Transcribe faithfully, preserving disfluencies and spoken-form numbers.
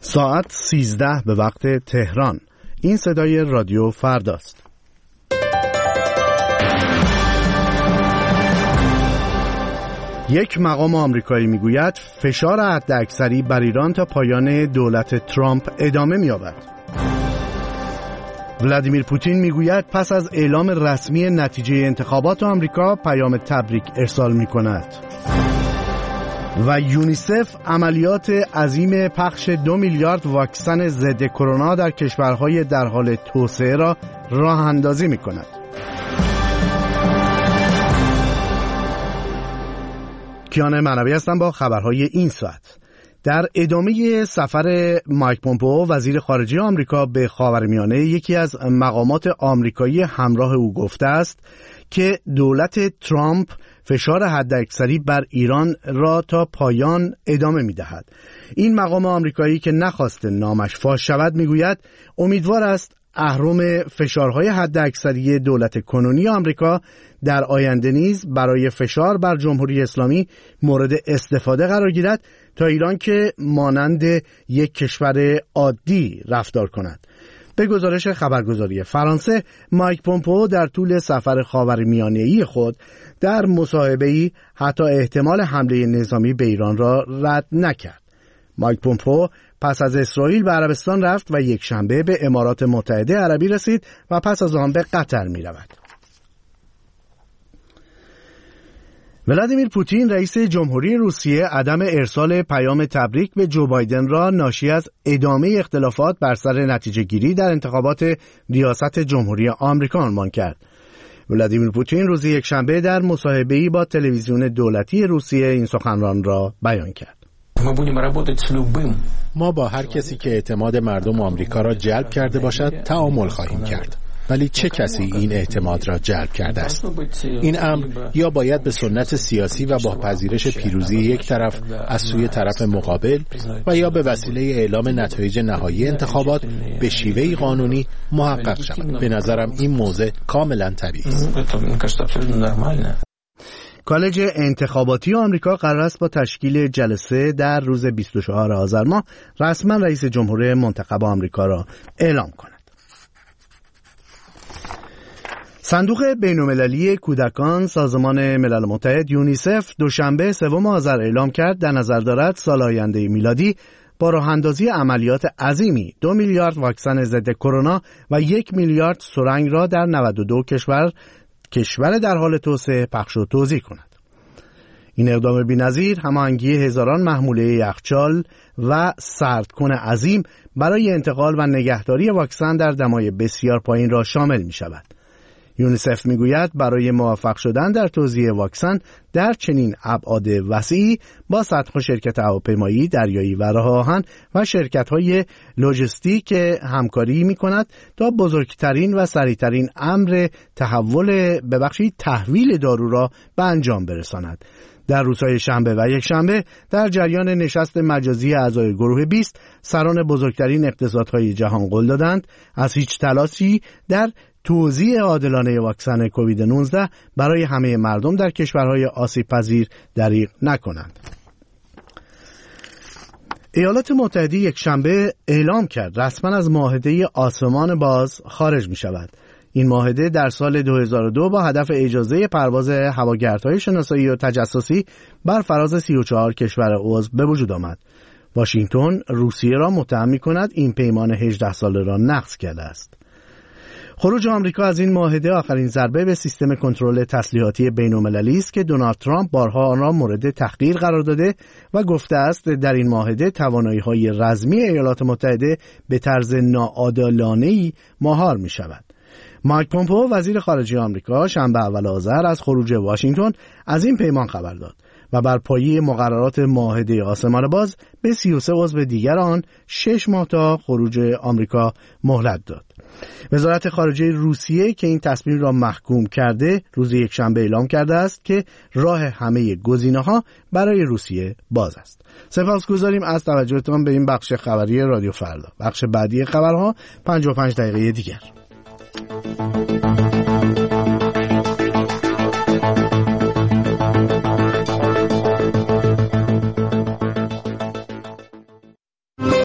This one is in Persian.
ساعت سیزده به وقت تهران. این صدای رادیو فرداست. یک مقام آمریکایی میگوید فشار حداکثری بر ایران تا پایان دولت ترامپ ادامه می‌یابد. ولادیمیر پوتین میگوید پس از اعلام رسمی نتیجه انتخابات آمریکا پیام تبریک ارسال می‌کند. و یونیسف عملیات عظیم پخش دو میلیارد واکسن ضد کرونا در کشورهای در حال توسعه را راه اندازی می‌کند. کیان معنوی هستم با خبرهای این ساعت. در ادامه سفر مایک پومپئو وزیر خارجه آمریکا به خاورمیانه، یکی از مقامات آمریکایی همراه او گفته است که دولت ترامپ فشار حداکثری بر ایران را تا پایان ادامه می‌دهد. این مقام آمریکایی که نخواست نامش فاش شود میگوید امیدوار است اهرم فشارهای حداکثری دولت کنونی آمریکا در آینده نیز برای فشار بر جمهوری اسلامی مورد استفاده قرار گیرد تا ایران که مانند یک کشور عادی رفتار کند. به گزارش خبرگزاری فرانسه، مایک پومپئو در طول سفر خاورمیانه‌ای خود در مصاحبه‌ای حتی احتمال حمله نظامی به ایران را رد نکرد. مایک پومپئو پس از اسرائیل به عربستان رفت و یک شنبه به امارات متحده عربی رسید و پس از آن به قطر می رود. ولادیمیر پوتین رئیس جمهوری روسیه عدم ارسال پیام تبریک به جو بایدن را ناشی از ادامه اختلافات بر سر نتیجه گیری در انتخابات ریاست جمهوری آمریکا عنوان کرد. ولادیمیر پوتین روز یکشنبه در مصاحبه‌ای با تلویزیون دولتی روسیه این سخنران را بیان کرد. ما با هر کسی که اعتماد مردم آمریکا را جلب کرده باشد تعامل خواهیم کرد. ولی چه کسی این اعتماد را جلب کرده است؟ این امر یا باید به سنت سیاسی و با پذیرش پیروزی یک طرف از سوی طرف مقابل و یا به وسیله اعلام نتایج نهایی انتخابات به شیوهی قانونی محقق شود. به نظرم این موضع کاملا طبیعی است. کالج انتخاباتی آمریکا قرار است با تشکیل جلسه در روز بیست و چهارم آذر ماه رسما رئیس جمهور منتخب آمریکا را اعلام کند. صندوق بین‌المللی کودکان سازمان ملل متحد یونیسف دوشنبه سوم آذر اعلام کرد در نظر دارد سال آینده میلادی با راه اندازی عملیات عظیمی دو میلیارد واکسن ضد کرونا و یک میلیارد سرنگ را در نود و دو کشور کشور در حال توسعه پخش و توزیع کند. این اقدام بی‌نظیر هماهنگی هزاران محموله یخچال و سردکن عظیم برای انتقال و نگهداری واکسن در دمای بسیار پایین را شامل می شود. یونیسف میگوید برای موفق شدن در توزیع واکسن در چنین ابعاد وسیعی با صدها شرکت هواپیمایی، دریایی و راه آهن و شرکت‌های لوجستیک همکاری می‌کند تا بزرگترین و سریعترین امر تحول ببخشید تحویل دارو را به انجام برساند. در روزهای شنبه و یک شنبه در جریان نشست مجازی اعضای گروه بیست سران بزرگترین اقتصادهای جهان قول دادند از هیچ تلاشی در توزیع عادلانه واکسن کووید نوزده برای همه مردم در کشورهای آسیب پذیر دریغ نکنند. ایالات متحده یک شنبه اعلام کرد رسما از معاهده آسمان باز خارج می شود. این معاهده در سال دو هزار و دو با هدف اجازه پرواز هواگردهای شناسایی و تجسسی بر فراز سی و چهار کشور عضو به وجود آمد. واشنگتن روسیه را متهم می کند این پیمان هجده ساله را نقض کرده است. خروج آمریکا از این معاهده آخرین ضربه به سیستم کنترل تسلیحاتی بین‌المللی است که دونالد ترامپ بارها آن را مورد تحقیر قرار داده و گفته است در این معاهده توانایی‌های رزمی ایالات متحده به طرز ناعادلانه‌ای مهار می‌شود. مایک پومپئو وزیر خارجه آمریکا شنبه اول آذر از خروج واشنگتن از این پیمان خبر داد و بر پایه مقررات معاهده آسمان باز به سی و سه عضو دیگر آن شش ماه تا خروج آمریکا مهلت داد. وزارت خارجه روسیه که این تصمیم را محکوم کرده روز یکشنبه اعلام کرده است که راه همه گزینه‌ها برای روسیه باز است. سپاسگزاریم از توجهتان به این بخش خبری رادیو فردا. بخش بعدی خبرها پنجاه و پنج دقیقه دیگر.